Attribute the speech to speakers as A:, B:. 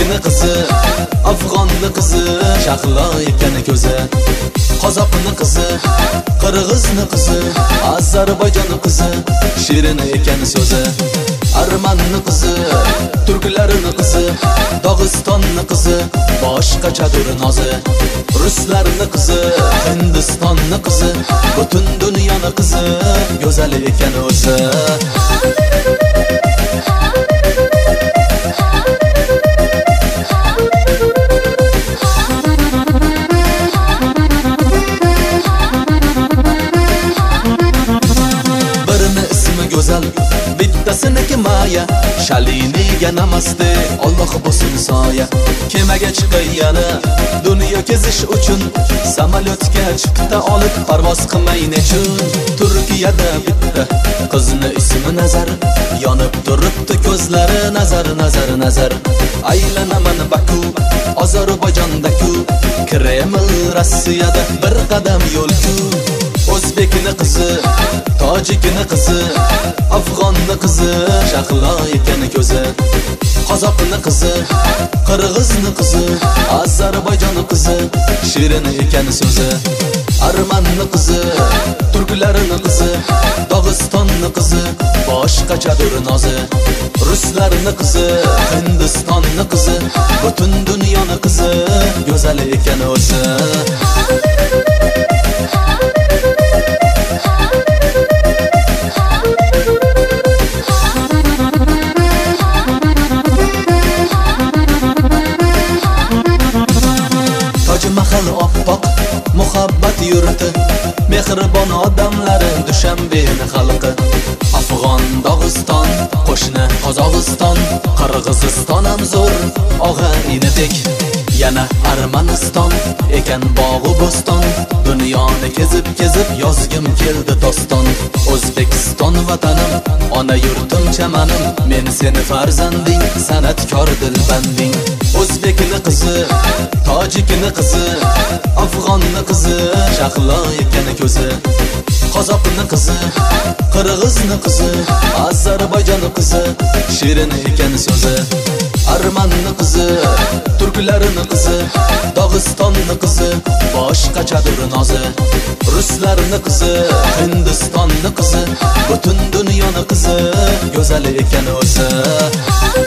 A: O'zbekning qizi, Afg'onning qizi, Shahlo ekan ko'zi. Qozoqning qizi, Qirg'izning qizi, Ozarbayjonning qizi, shirin ekan so'zi. Armanning qizi, turklarning qizi, Dog'istonning qizi, boshqachadir nozi. Ruslarning qizi, Hindistonning qizi, butun dunyoning qizi, go'zal ekan o'zi. Go'zal bittasiniki Maya, Shaliniga namaste, Alloh bo'lsin soya. Kemaga chiqqani dunyo kezish uchun, samolyotga chiqdi olib parvoz qilmay nechun. Turkiyada bitta qizni ismi Nazar, yonib turibdi ko'zlari nazar nazar nazar. Aylanaman Baku, Ozarbayjondaku, Kreml Rossiyada bir qadam yo'l-ku. O'zbekning qizi, Tojikning qizi, Afg'onning qizi, Shahlo ekan ko'zi. Qozoqning qizi, Qirg'izning qizi, Ozarbayjonning qizi, shirin ekan so'zi. Armanning qizi, turklarning qizi, Dog'istonning qizi, boshqachadir nozi. Ruslarning qizi, Hindistonning qizi, butun dunyoning qizi, go'zal ekan o'zi. Mahal oppoq muhabbat yurti, mehribon odamlari Dushanbeni xalqi. Afg'on, Dog'iston, qo'shni Qozog'iston, Qirg'iziston ham zo'r og'a inidek. Yana Armaniston ekan bog'u bo'ston, dunyoni kezib yozgim keldi doston. O'zbekiston vatanim, ona yurtim chamanim, men seni farzanding, san'atkor dilbanding. O'zbekning qizi, Tojikning qizi, Afg'onning qizi, Shahlo ekan ko'zi. Qozoqning qizi, Qirg'izning qizi, Ozarbayjonning qizi, shirin ekan so'zi. Armanning qizi, turklarning qizi, Dog'istonning qizi, boshqachadir nozi. Ruslarning qizi, Hindistonning qizi, butun dunyoning qizi, go'zal ekan o'zi.